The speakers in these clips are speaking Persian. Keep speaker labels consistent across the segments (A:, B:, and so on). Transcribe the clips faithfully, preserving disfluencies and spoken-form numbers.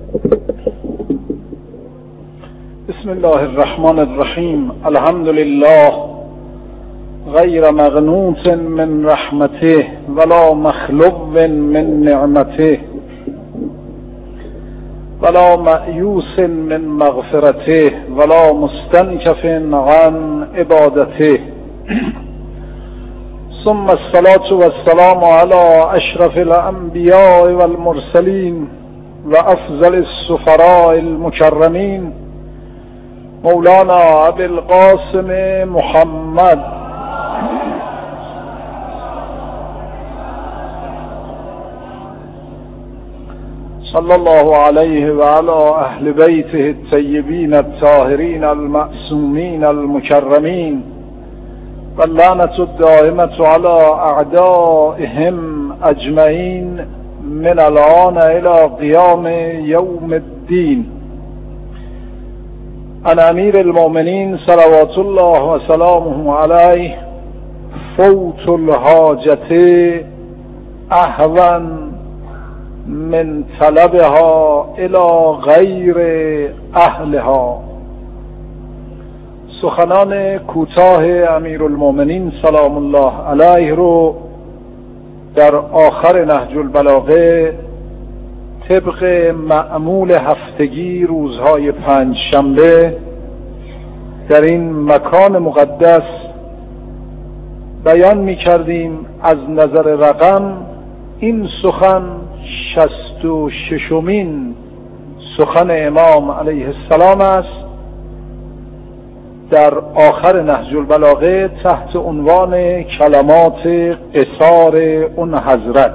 A: بسم الله الرحمن الرحیم. الحمد لله غیر مغنوط من رحمته ولا مخلو من نعمته ولا مأیوس من مغفرته ولا مستنکف عن عبادته. ثم الصلاة والسلام على اشرف الانبیاء والمرسلین و افضل السفراء المکرمین مولانا ابی القاسم محمد صلی الله علیه و علی اهل بیته الطیبین الطاهرین المعصومین المکرمین و اللعنة الدائمة علی اعدائهم اجمعین من الآن الى قیام یوم الدین. عن امیر المؤمنین صلوات الله و سلامه علیه فوت الحاجة اهون من طلبها الى غیر اهلها. سخنان کوتاه امیرالمؤمنین سلام الله علیه رو در آخر نهج البلاغه طبق معمول هفتگی روزهای پنج شنبه در این مکان مقدس بیان می کردیم. از نظر رقم این سخن شصت و ششمین سخن امام علیه السلام است در آخر نهج البلاغه تحت عنوان کلمات قصار اون حضرت.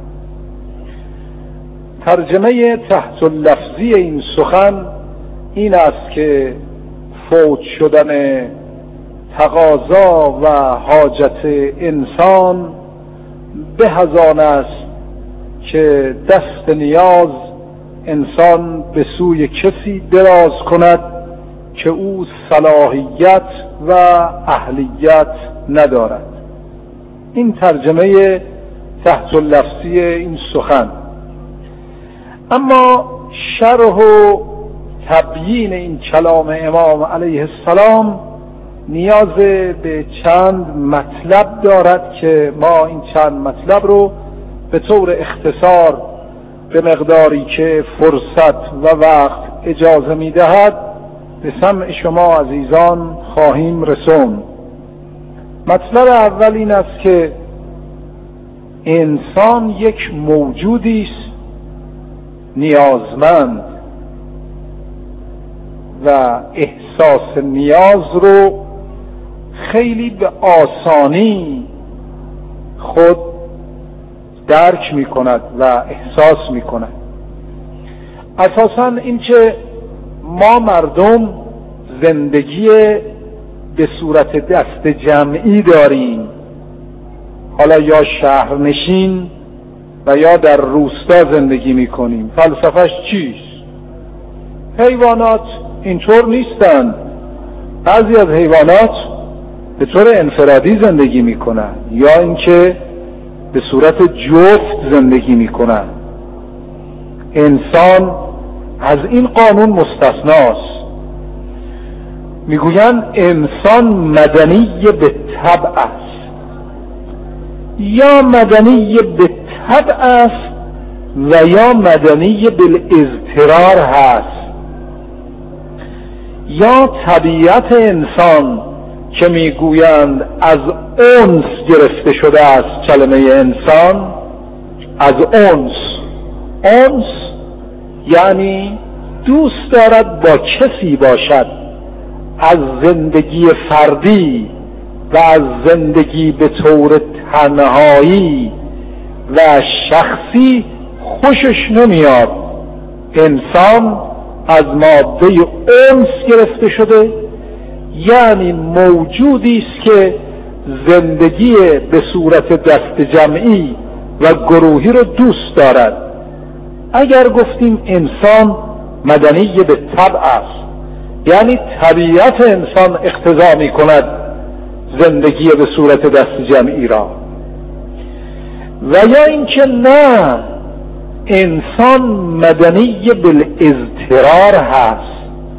A: ترجمه تحت اللفظی این سخن این است که فوت شدن تقاضا و حاجت انسان به از آن است که دست نیاز انسان به سوی کسی دراز کند که او صلاحیت و اهلیت ندارد. این ترجمه تحت اللفظی این سخن. اما شرح و تبیین این کلام امام علیه السلام نیاز به چند مطلب دارد که ما این چند مطلب رو به طور اختصار به مقداری که فرصت و وقت اجازه می‌دهد به سمع شما عزیزان خواهیم رسوند. مطلب اول این است که انسان یک موجودی است نیازمند و احساس نیاز رو خیلی به آسانی خود درک می کند و احساس می کند. اساساً این که ما مردم زندگی به صورت دست جمعی داریم، حالا یا شهرنشین و یا در روستا زندگی می کنیم. فلسفهش چیست؟ حیوانات اینطور نیستند. بعضی از حیوانات به طور انفرادی زندگی می کنند یا اینکه به صورت جفت زندگی می کنند. انسان از این قانون مستثناست. میگویند انسان مدنی به طبع است، یا مدنی به طبع است و یا مدنی بالاضطرار هست. یا طبیعت انسان که میگویند از انس گرفته شده است کلمه انسان، از انس. انس یعنی دوست دارد با کسی باشد، از زندگی فردی و از زندگی به طور تنهایی و شخصی خوشش نمیاد. انسان از ماده انس گرفته شده، یعنی موجودی است که زندگی به صورت دست جمعی و گروهی رو دوست دارد. اگر گفتیم انسان مدنی به طبع است، یعنی طبیعت انسان اقتضا می کند زندگی به صورت دست جمعی را. و یا اینکه نه، انسان مدنی بالاضطرار هست،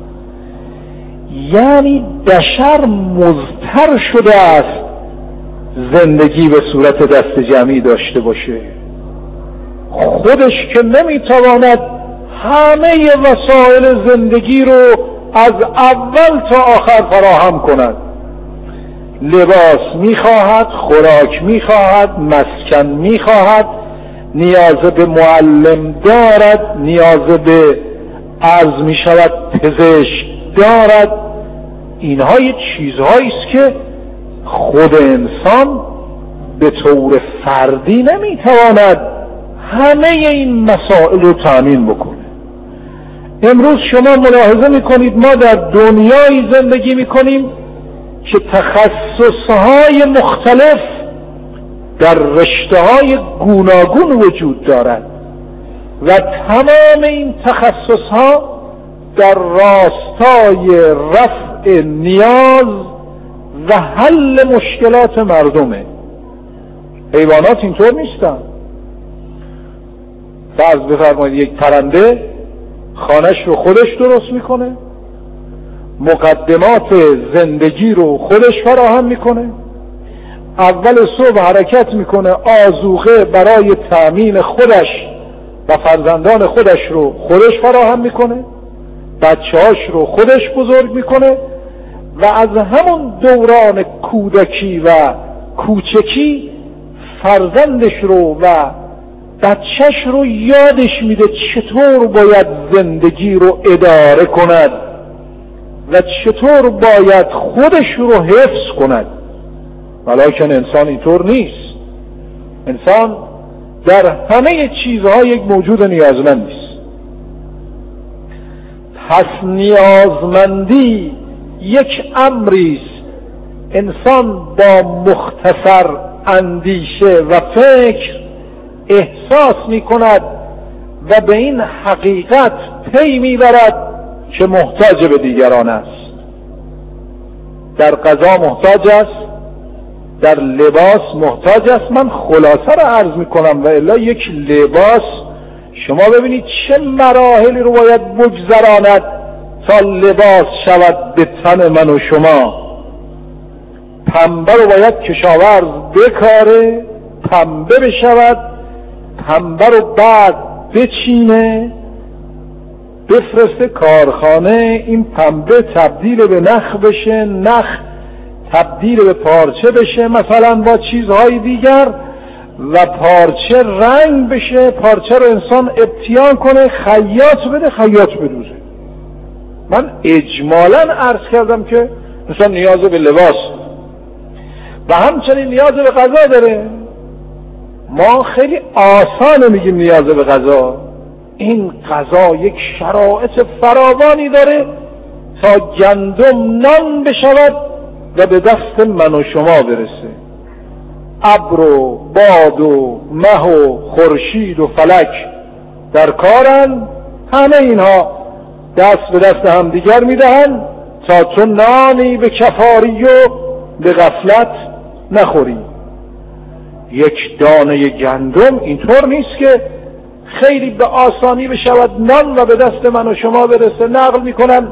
A: یعنی بشر مضطر شده است زندگی به صورت دست جمعی داشته باشه. خودش که نمیتواند همه وسایل زندگی رو از اول تا آخر فراهم کند. لباس میخواهد، خوراک میخواهد، مسکن میخواهد، نیاز به معلم دارد، نیاز به عرض میشود پزشک دارد. اینها یه چیزهایی است که خود انسان به طور فردی نمیتواند همه این مسائل رو تامین بکنه. امروز شما ملاحظه میکنید ما در دنیایی زندگی میکنیم که تخصصهای مختلف در رشته‌های گوناگون وجود دارد و تمام این تخصصها در راستای رفع نیاز و حل مشکلات مردمه. حیوانات اینطور نیستن. فرض بفرمایید یک پرنده خانش رو خودش درست میکنه، مقدمات زندگی رو خودش فراهم میکنه، اول صبح حرکت میکنه، آذوقه برای تأمین خودش و فرزندان خودش رو خودش فراهم میکنه، بچه‌هاش رو خودش بزرگ میکنه و از همون دوران کودکی و کوچکی فرزندش رو و بچهش رو یادش میده چطور باید زندگی رو اداره کند و چطور باید خودش رو حفظ کند. ولیکن انسان اینطور نیست. انسان در همه چیزها یک موجود نیازمند است. پس نیازمندی یک امری است. انسان با مختصر اندیشه و فکر احساس می کند و به این حقیقت پی می برد که محتاج به دیگران است. در غذا محتاج است، در لباس محتاج است. من خلاصه را عرض می کنم و الا یک لباس شما ببینید چه مراحلی رو باید بگذراند تا لباس شود به تن من و شما. پنبه رو باید کشاورز بکاره، پنبه بشود، پنبه رو بعد بچینه، بفرسته کارخانه، این پنبه تبدیل به نخ بشه، نخ تبدیل به پارچه بشه مثلا با چیزهای دیگر و پارچه رنگ بشه، پارچه رو انسان ابتیان کنه، خیاط بده، خیاط بدوزه. من اجمالاً عرض کردم که انسان نیاز به لباس و همچنین نیاز به غذا داره. ما خیلی آسانه میگیم نیاز به غذا. این غذا یک شرایط فراوانی داره تا گندم نان بشود و به دست من و شما برسه. ابر و باد و مه و خورشید و فلک در کارن، همه اینها دست به دست هم دیگر میدهن تا تو نانی به کفاری و به غفلت نخوری. یک دانه گندم اینطور نیست که خیلی به آسانی بشود نان و به دست من و شما برسه. نقل میکنن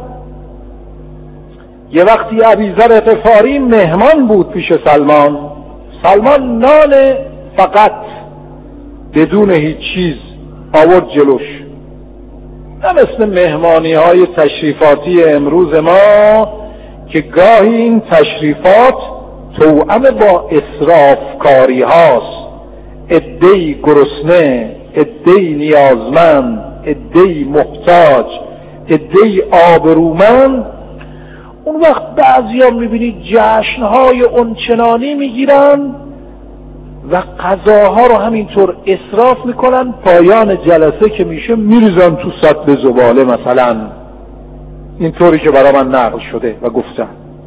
A: یه وقتی ابیذر غفاری مهمان بود پیش سلمان. سلمان نان فقط بدون هیچ چیز آورد جلوش، نه مثل مهمانی های تشریفاتی امروز ما که گاهی این تشریفات توأم با اسرافکاری هاست. عده‌ای گرسنه، عده‌ای نیازمند، عده‌ای محتاج، عده‌ای آبرومند. اون وقت بعضیا میبینید جشنهای اونچنانی میگیرن و غذاها رو همینطور اسراف میکنن، پایان جلسه که میشه میریزن تو سطل زباله مثلا. اینطوری که برای من نقل شده و گفتن.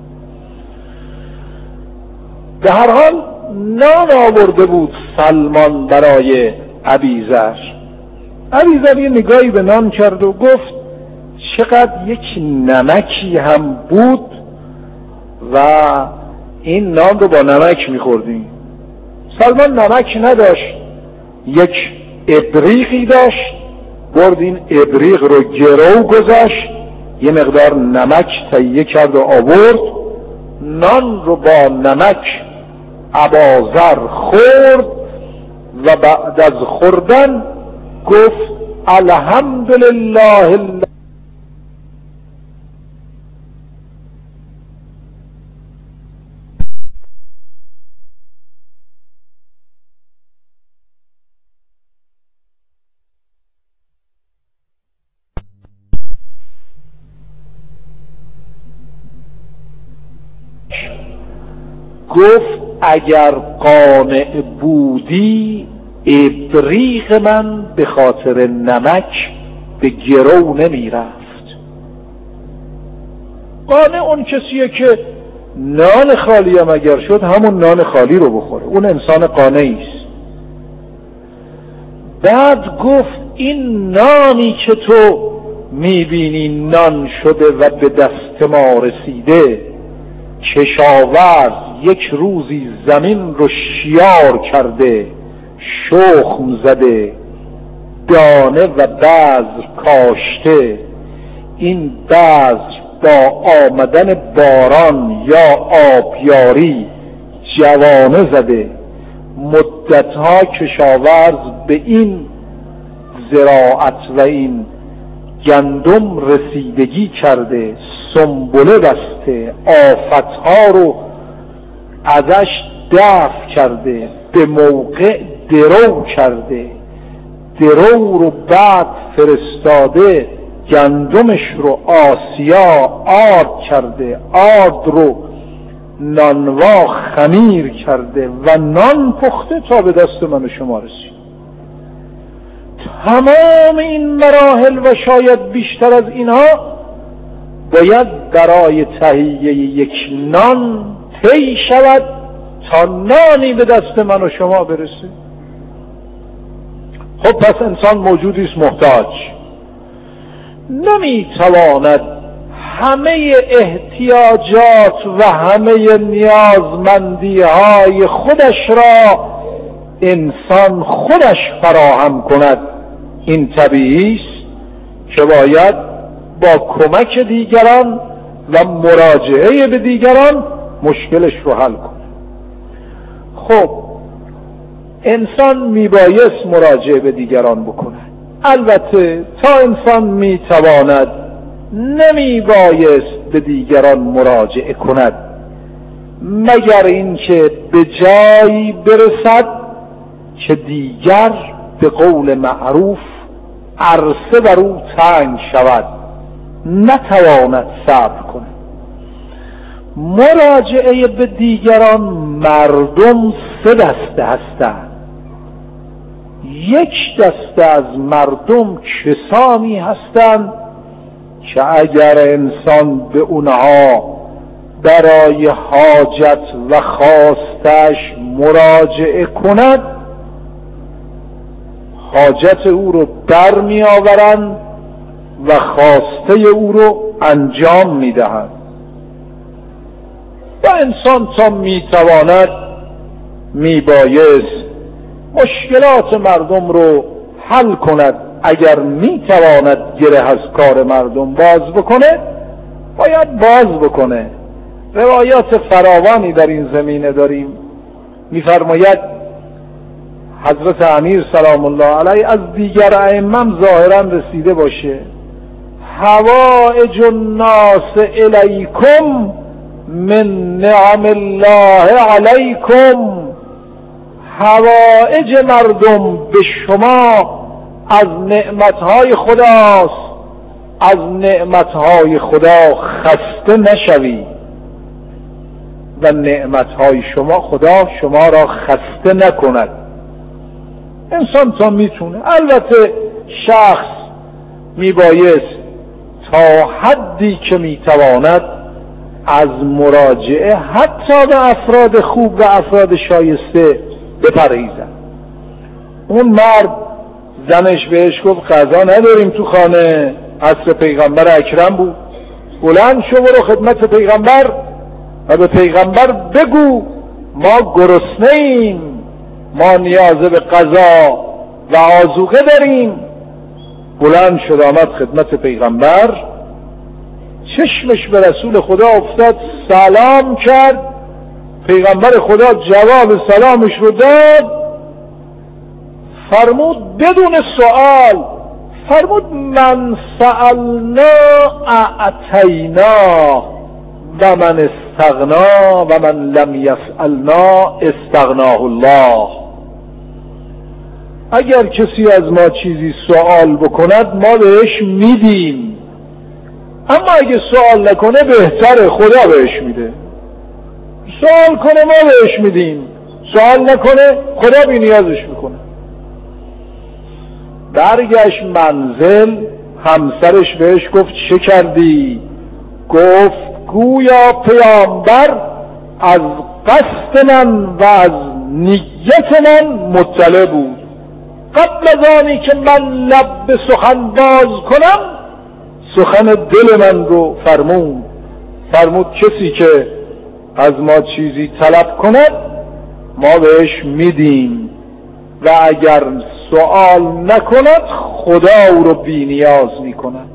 A: به هر حال نان آورده بود سلمان برای ابیذر. ابیذر یه نگاهی به نان کرد و گفت چقدر یک نمکی هم بود و این نان رو با نمک میخوردیم. سلمان نمک نداشت، یک ابریقی داشت، برد این ابریق رو گرو گذاشت، یه مقدار نمک تهیه کرد و آورد، نان رو با نمک اباذر خورد و بعد از خوردن گفت الحمدلله. گفت اگر قانع بودی ابریق من به خاطر نمک به گرو نمی رفت. قانع اون کسیه که نان خالی هم اگر شد همون نان خالی رو بخوره، اون انسان قانعی است. بعد گفت این نانی که تو میبینی نان شده و به دست ما رسیده، کشاورز یک روزی زمین رو شیار کرده، شخم زده، دانه و بذر کاشته، این بذر با آمدن باران یا آبیاری جوانه زده، مدتها کشاورز به این زراعت و این گندم رسیدگی کرده، سنبله بسته، آفتها رو ازش دفع کرده، به موقع درو کرده، درو رو بعد فرستاده، گندمش رو آسیا آرد کرده، آرد رو نانوا خمیر کرده و نان پخته تا به دست من و شما رسید. تمام این مراحل و شاید بیشتر از اینها باید برای تهیه یک نان طی شود تا نانی به دست من و شما برسه. خب پس انسان موجودی است محتاج، نمیتواند همه احتیاجات و همه نیازمندی های خودش را انسان خودش فراهم کند. این طبیعی است که باید با کمک دیگران و مراجعه به دیگران مشکلش رو حل کنه. خب انسان میبایست مراجعه به دیگران بکنه. البته تا انسان میتواند نمیبایست به دیگران مراجعه کند مگر اینکه به جایی برسد که دیگر به قول معروف عرصه بر او تنگ شود، نتواند صبر کنه. مراجعه به دیگران مردم سه دسته هستند. یک دسته از مردم کسانی هستند که اگر انسان به اونها برای حاجت و خواستش مراجعه کند، حاجت او رو در می آورند و خواسته او رو انجام می دهند. و انسان تا می تواند می بایست مشکلات مردم رو حل کند. اگر می تواند گره از کار مردم باز بکنه باید باز بکنه. روایات فراوانی در این زمینه داریم. می‌فرماید حضرت امیر سلام الله علیه از دیگر ائمه ظاهرا رسیده باشه، حوائج الناس الیکم من نعم الله علیکم، حوائج مردم به شما از نعمتهای خداست، از نعمتهای خدا خسته نشوی و نعمتهای شما خدا شما را خسته نکند. انسان تا میتونه، البته شخص میبایست تا حدی که میتواند از مراجعه حتی به افراد خوب و افراد شایسته بپرهیزد. اون مرد زنش بهش گفت غذا نداریم تو خانه، عصر پیغمبر اکرم بود، بلند شو برو خدمت پیغمبر و به پیغمبر بگو ما گرسنه ایم، ما نیاز به غذا و آذوقه داریم. بلند شد آمد خدمت پیغمبر، چشمش به رسول خدا افتاد، سلام کرد. پیغمبر خدا جواب سلامش رو داد، فرمود بدون سوال، فرمود من سألنا اعطینا و من استغنا و من لم یسألنا استغناه الله. اگر کسی از ما چیزی سوال بکند ما بهش میدیم، اما اگه سوال نکنه بهتره، خدا بهش میده. سوال کنه ما بهش میدیم، سوال نکنه خدا بی نیازش میکنه. برگشت منزل، همسرش بهش گفت چه کردی؟ گفت گویا پیامبر از قصد من و از نیت من مطلع بود. قبل از آنی که من لب به سخن باز کنم سخن دل من رو فرمود. فرمود کسی که از ما چیزی طلب کند ما بهش میدیم و اگر سوال نکند خدا او رو بی نیاز میکند.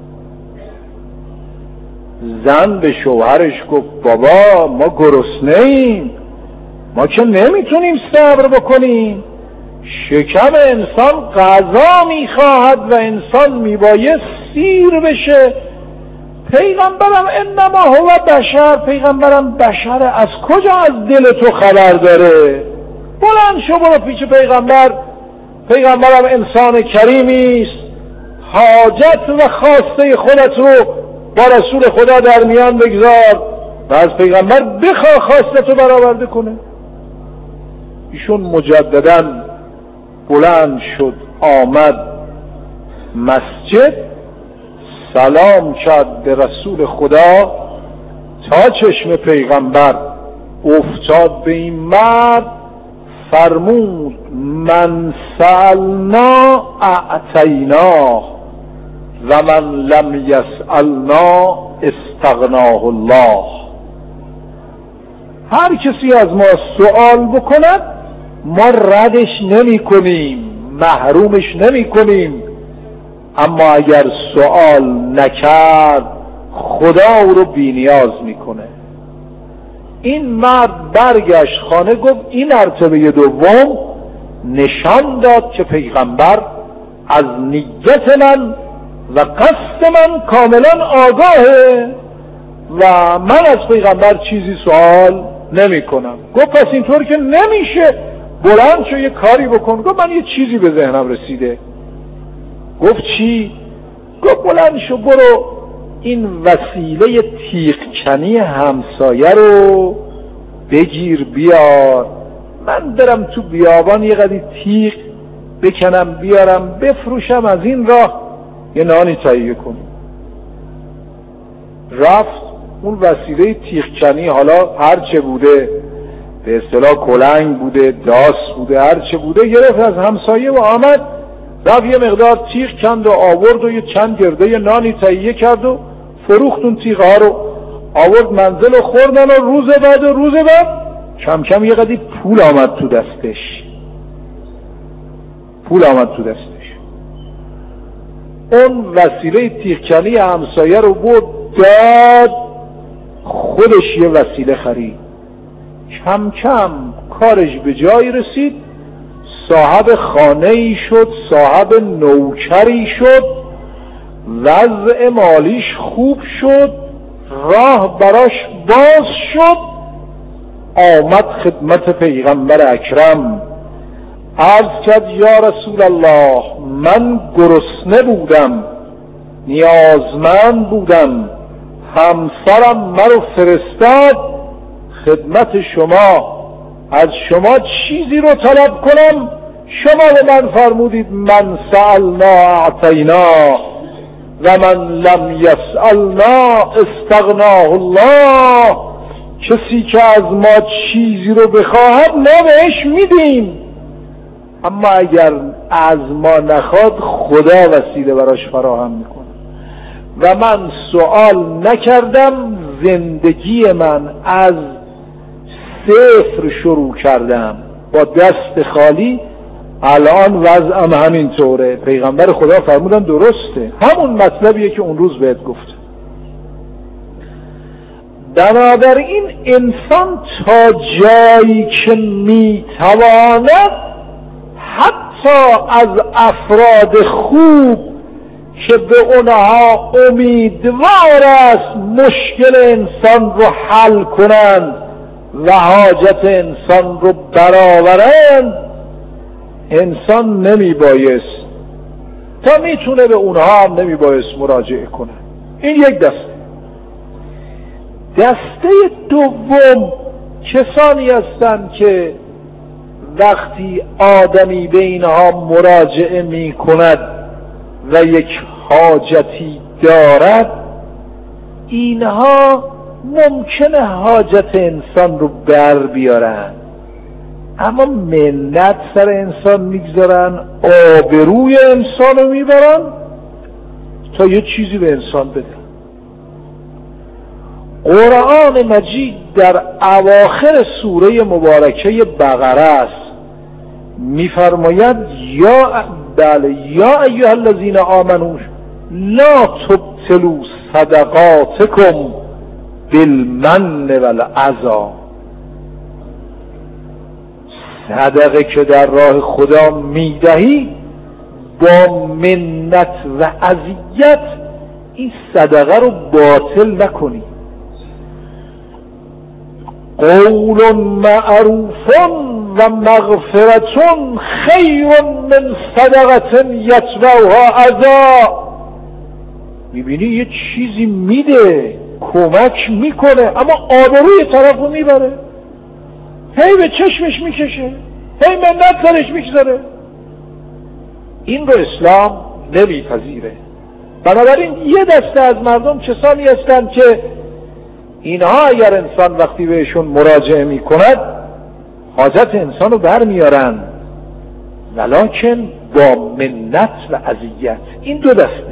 A: زن به شوهرش گفت بابا ما گرسنه ایم، ما که نمیتونیم صبر بکنیم. شکم انسان غذا میخواهد و انسان میبایست سیر بشه. پیغمبرم انما هو بشر، پیغمبرم بشره، از کجا از دل تو خبر داره؟ بلند شو برو پیش پیغمبر، پیغمبرم انسان کریمی است، حاجت و خواسته خودت رو با رسول خدا در میان بگذار و از پیغمبر بخواه خواستتو برآورده کنه. ایشون مجدداً بلند شد آمد مسجد، سلام کرد به رسول خدا تا چشم پیغمبر افتاد به این مرد، فرمود من سألنا اعطینا و من لم یسألنا استغناه الله. هر کسی از ما سوال بکند ما ردش نمی کنیم، محرومش نمی کنیم، اما اگر سوال نکرد خدا او رو بی نیاز میکنه. این مرد برگشت خانه، گفت این مرتبه دوم نشان داد که پیغمبر از نیت من و قصد من کاملا آگاهه و من از پیغمبر چیزی سوال نمی کنم. گفت پس اینطور که نمیشه، بلند شو یه کاری بکن. گفت من یه چیزی به ذهنم رسیده. گفت چی؟ گفت بلند شو برو این وسیله تیغ‌کنی همسایه رو بگیر بیار، من برم تو بیابان یه قدی تیغ بکنم بیارم بفروشم، از این راه یه نانی تهیه کنم. رفت اون وسیله تیغ‌کنی، حالا هر چه بوده، به اصطلاح کلنگ بوده، داس بوده، هر چه بوده، گرفت از همسایه و آمد رفت یه مقدار تیغ کند و آورد و یه چند گرده یه نانی تهیه کرد و فروخت. اون تیغ ها رو آورد منزل و خوردن و روز بعد و روز بعد کم کم یه قدی پول آمد تو دستش. پول آمد تو دستش. اون وسیله تیغ‌کنی همسایه رو برد داد، خودش یه وسیله خرید. کم کم کارش به جایی رسید، صاحب خانه‌ای شد، صاحب نوکری شد، وضع مالیش خوب شد، راه براش باز شد. آمد خدمت پیغمبر اکرم، عرض کرد یا رسول الله من گرسنه بودم، نیازمند بودم، همسرم مرا فرستاد خدمت شما، از شما چیزی رو طلب کنم، شما به من فرمودید من سألنا اعطینا و من لم یسألنا استغناه الله. کسی که از ما چیزی رو بخواهد ما بهش میدیم، اما اگر از ما نخواد خدا وسیله براش فراهم میکنه. و من سوال نکردم، زندگی من از صفر شروع کردم، با دست خالی الان وضعم همینطوره. پیغمبر خدا فرمودن درسته، همون مطلبیه که اون روز بهت گفت. بنابراین انسان تا جایی که میتواند حتی از افراد خوب که به اونها امیدوار است مشکل انسان رو حل کنند و حاجت انسان رو برآورند، انسان نمی بایست، تا میتونه به اونها هم نمی بایست مراجعه کنه. این یک دسته. دسته دوم کسانی هستند که وقتی آدمی به اینها مراجعه می کند و یک حاجتی دارد، اینها ممکنه حاجت انسان رو بر بیارن، اما منت سر انسان میگذارن، آبروی انسان رو میبرن تا یه چیزی به انسان بده. قرآن مجید در اواخر سوره مبارکه بقره است، میفرماید یا بله یا ایها الذین آمنوا لا تبطلوا صدقاتکم بالمن والعذا. صدقه که در راه خدا میدهی با منت و اذیت این صدقه رو باطل نکنی. قول معروف و مغفرت خیر من صدقه یتبعها اذی. میبینی یه چیزی میده، کمک میکنه، اما آبروی طرف رو میبره، هی به چشمش میکشه، هی منت سرش میگذاره. این رو اسلام نمیپذیره. بنابراین یه دسته از مردم کسانی هستند که اینها اگر انسان وقتی بهشون مراجعه میکند حاجت انسان رو برمیارن، ولکن با منت و اذیت. این دو دسته.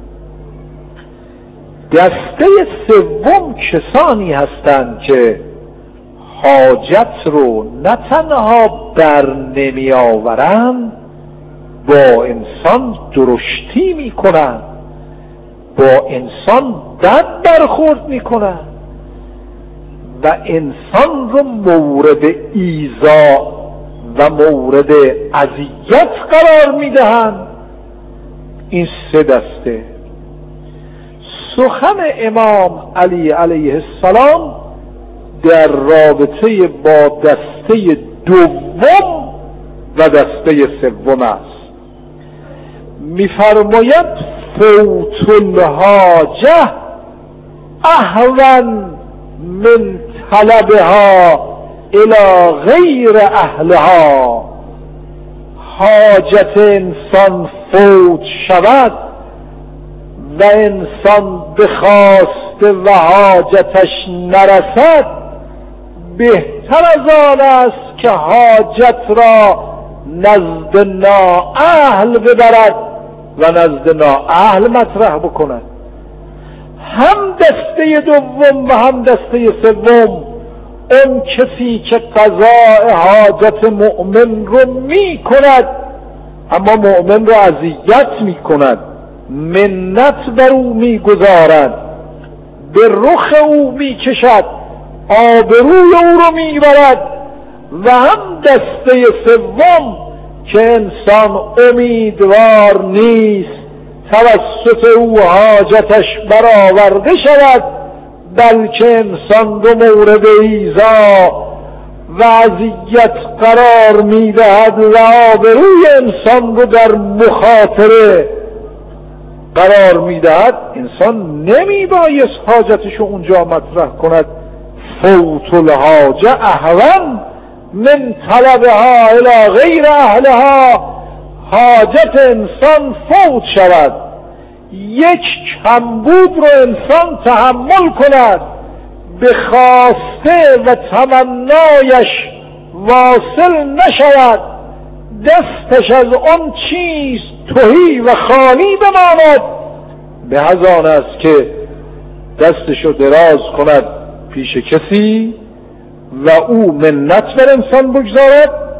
A: دسته سوم کسانی هستند که حاجت رو نه تنها بر نمی آورند، با انسان درشتی می کنند، با انسان بد برخورد می کنند و انسان رو مورد ایذا و مورد اذیت قرار می دهند. این سه دسته. سخن امام علی علیه السلام در رابطه با دسته دوم و دسته سوم است. می‌فرماید فوت الحاجه اهون من طلبها الی غیر اهلها. حاجت انسان فوت شود و انسان بخواسته و حاجتش نرسد، بهتر از آن است که حاجت را نزد نااهل ببرد و نزد نااهل مطرح بکند. هم دسته دوم و هم دسته سوم، اون کسی که قضاء حاجت مؤمن رو می کند اما مؤمن رو اذیت می کند، منت بر او می گذارد، به رخ او می کشد، آبروی او رو می برد، و هم دسته سوم که انسان امیدوار نیست توسط او حاجتش برآورده شود، بلکه انسان رو مورد ایذا و اذیت قرار میدهد و آبروی انسان رو در مخاطره قرار میدهد. انسان نمیبایست حاجتش رو اونجا مطرح کند. فوت الحاجه اهون من طلبها الی غیر اهلها. حاجت انسان فوت شود، یک کمبود رو انسان تحمل کند، به خواسته و تمنایش واصل نشود، دستش از آن چیز تهی و خالی بماند، به از آن است که دستش رو دراز کند پیش کسی و او منت بر انسان بگذارد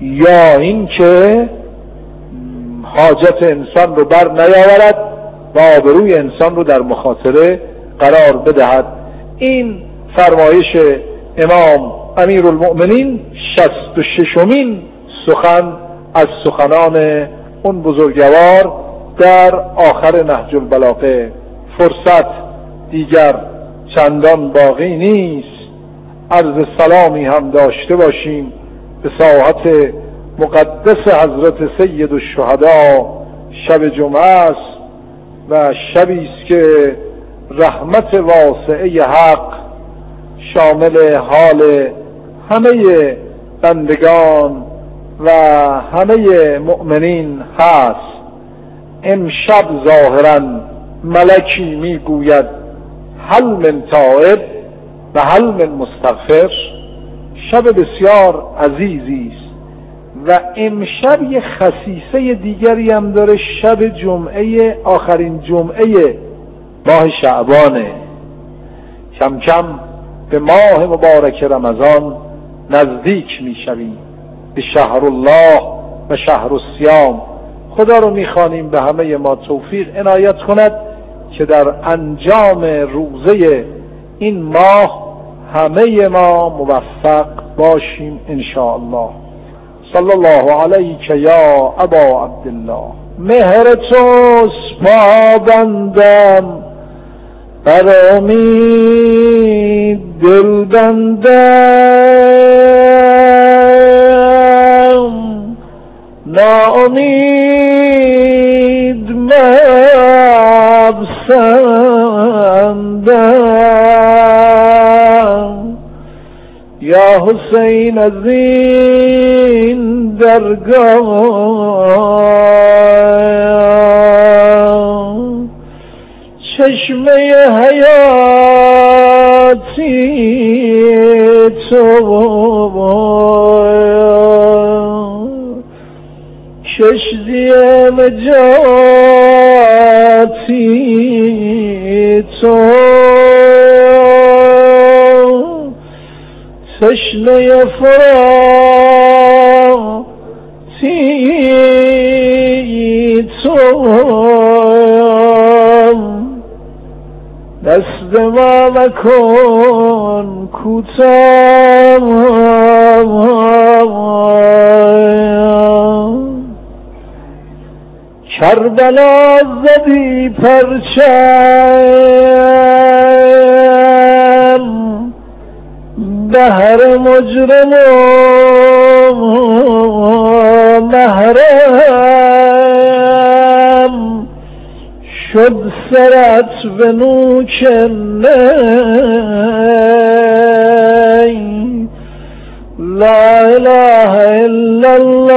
A: یا این که حاجت انسان رو بر نیاورد و آبروی انسان رو در مخاطره قرار بدهد. این فرمایش امام امیرالمؤمنین شصت و ششمین سخن از سخنان اون بزرگوار در آخر نهج البلاغه. فرصت دیگر چندان باقی نیست، عرض سلامی هم داشته باشیم به ساحت مقدس حضرت سید الشهدا. شب جمعه است و شبی است که رحمت واسعه حق شامل حال همه بندگان و همه مؤمنین هست. امشب ظاهرا ملکی میگوید هل من تائب و هل من مستغفر. شب بسیار عزیزی است و امشب یه خصیصه دیگری هم داره. شب جمعه، آخرین جمعه ماه شعبانه. کم کم به ماه مبارک رمضان نزدیک میشویم، به شهر الله و شهر الصیام. خدا رو میخوانیم به همه ما توفیق عنایت کند که در انجام روزه این ماه همه ما موفق باشیم ان شاء الله. صلی الله علیک یا ابا عبدالله. مهر تو سپابندم، بر امید دل بندم، ناامید مپسندم. یا حسین از این درگاه چشمه حیاتی تو، کشتی نجاتی تو، تشنه فراتی تو، دست ما مکن کوتاه. کربلا زدی پرچم، بهر مجرم و محرم، شد سرت به نوک نی. لا اله الا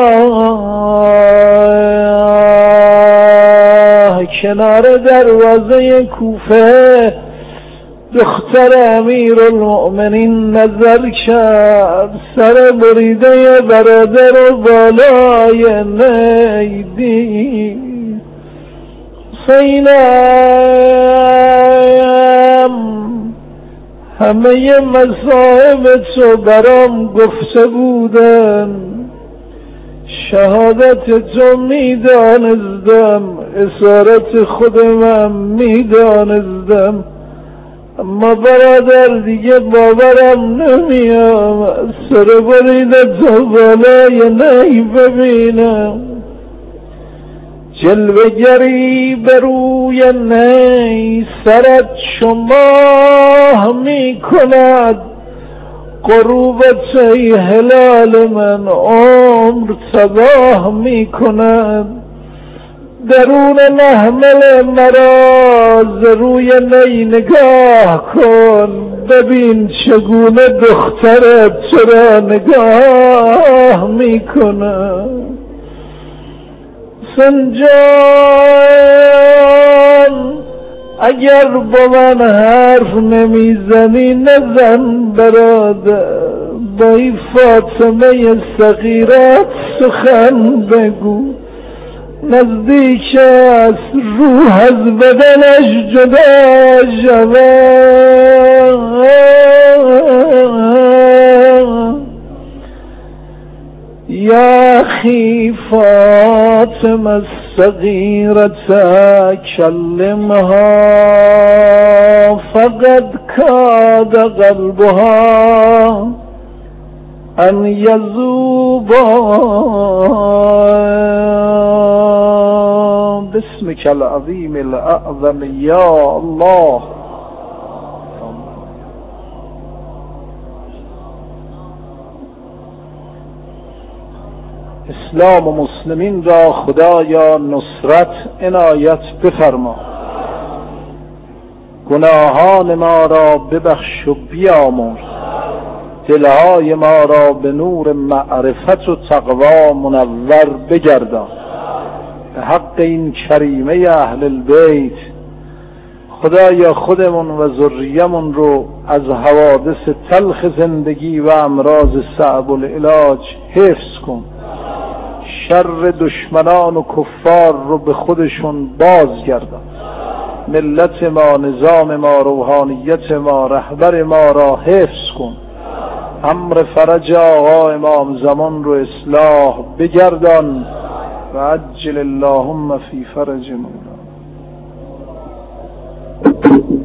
A: الله. کنار دروازه کوفه دختر امیرالمؤمنین نظر کرد، سر بریده برادر و بالای نیدی. حسینم همه مصائب تو برام گفته بودن، شهادت تو میدانستم، اسارت خودم میدانستم، اما برادر دیگه باورم نمیام سر بریده تو بالای نی ببینم. جلوه‌گری به روی نی سرت شماه می کند، غروبت ای هلال من عمر تباه می کند. درون محمل مرا ز روی نی نگاه کن، ببین چگونه دخترت چرا نگاه می کند. سنجان اگر با من حرف نمیزنی نزن برادر، با این فاطمه صغیرت سخن بگو، نزدیک است روح از بدنش جدا شود. یا أخي فاطمة الصغيرة كلمها فقد كاد قلبها أن يذوب باسمك العظيم الأعظم يا الله. اسلام و مسلمین را خدایا نصرت عنایت بفرما، گناهان ما را ببخش و بیامرز، دلهای ما را به نور معرفت و تقوا منور بگردان. به حق این کریمه اهل البیت خدایا خودمون و ذریمون رو از حوادث تلخ زندگی و امراض صعب العلاج حفظ کن، شر دشمنان و کفار رو به خودشون بازگردان، ملت ما، نظام ما، روحانیت ما، رهبر ما را حفظ کن، امر فرج آقا امام زمان رو اصلاح بگردان و عجل اللهم فی فرج مولا.